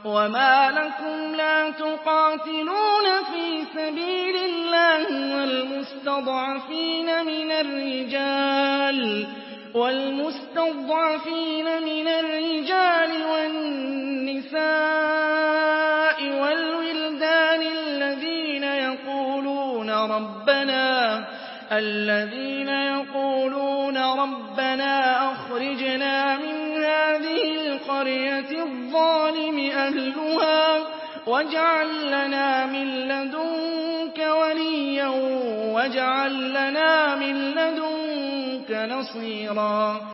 وَمَا لَكُمْ لَا تُقَاتِلُونَ فِي سَبِيلِ اللَّهِ وَالْمُسْتَضْعَفِينَ مِنَ الرِّجَالِ وَالنِّسَاءِ وَالْوِلْدَانِ الَّذِينَ يَقُولُونَ رَبَّنَا أَخْرِجْنَا مِنْ هَٰذِهِ الْقَرْيَةِ الظَّالِمِ أَهْلُهَا وَاجْعَل لَّنَا مِن لَّدُنكَ وَلِيًّا وَاجْعَل لَّنَا مِن لَّدُنكَ نَصِيرًا